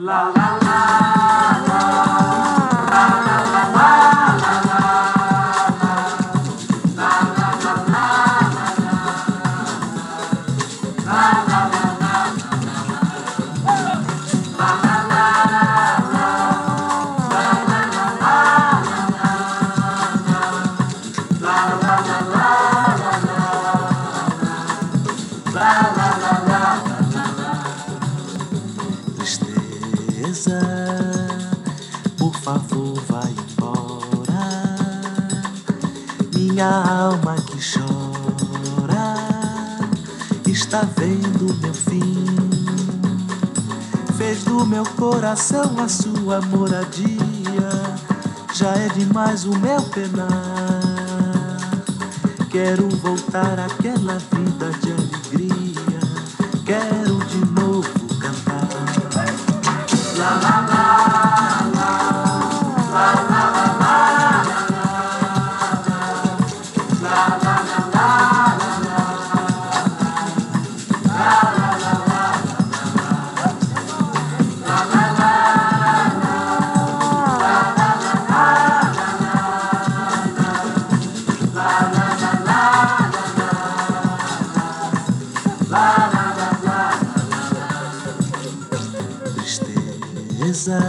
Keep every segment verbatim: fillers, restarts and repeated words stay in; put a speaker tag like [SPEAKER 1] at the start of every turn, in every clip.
[SPEAKER 1] Por favor, vai embora, minha alma que chora, está vendo meu fim. Fez do meu coração a sua moradia, já é demais o meu penar. Quero voltar àquela vida de alegria, quero de novo cantar. La la la. Tristeza.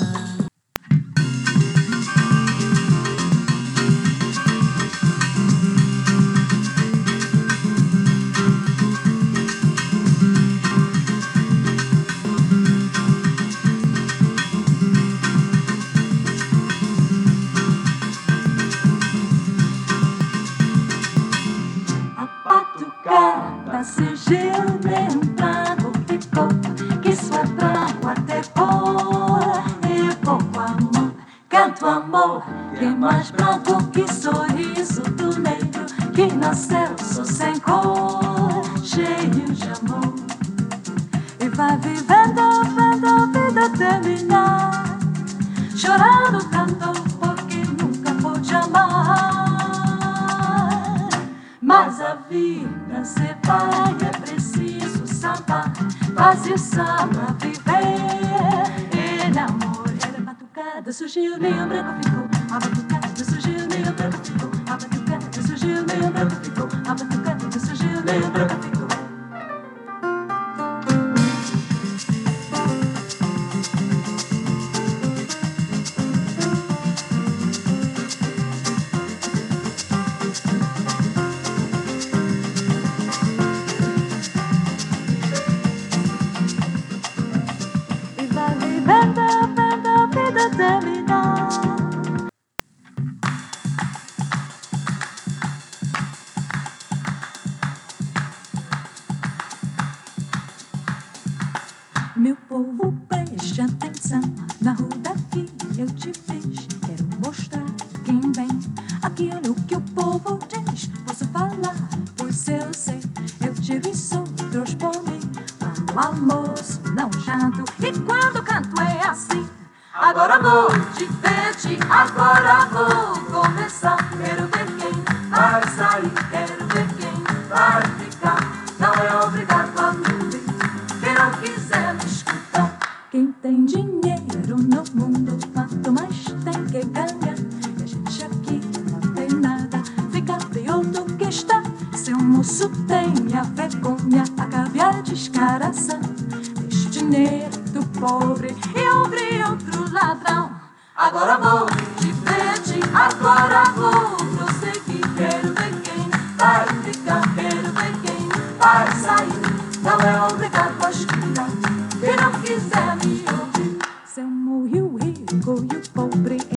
[SPEAKER 2] A batucada surgiu de um trago, ficou que sua trago até fora. E pouco amor, canto amor, que é mais branco que sorriso do negro que nasceu só sem cor, cheio de amor. E vai vivendo, vendo a vida terminar, chorando tanto porque nunca pôde amar. Mas a vida se vai, é preciso sambar, fazer samba, viver. E na amor, era batucada, surgiu, meio branco ficou. A batucada surgiu, meio branco ficou. A batucada surgiu, meio branco ficou. A batucada surgiu, meio branco ficou. Terminar. Meu povo, preste atenção, na rua daqui eu te fiz. Quero mostrar quem vem, aquilo que o povo diz. Posso falar, pois eu sei, eu tive outros por mim. No almoço, não janto, e quando canto é assim. Agora vou divertir, agora vou começar. Quero ver quem vai sair, quero ver quem vai ficar. Não é obrigado a me ver, quem não quiser me escutar. Quem tem dinheiro no mundo, quanto mais tem que ganhar. E a gente aqui não tem nada, fica pior do que está. Seu moço tem a vergonha, a caviar descaração. Deixa o dinheiro do pobre e ouvir outro ladrão. Agora vou divertir, agora vou prosseguir. Quero ver quem vai ficar, quero ver quem vai sair. Não é obrigado.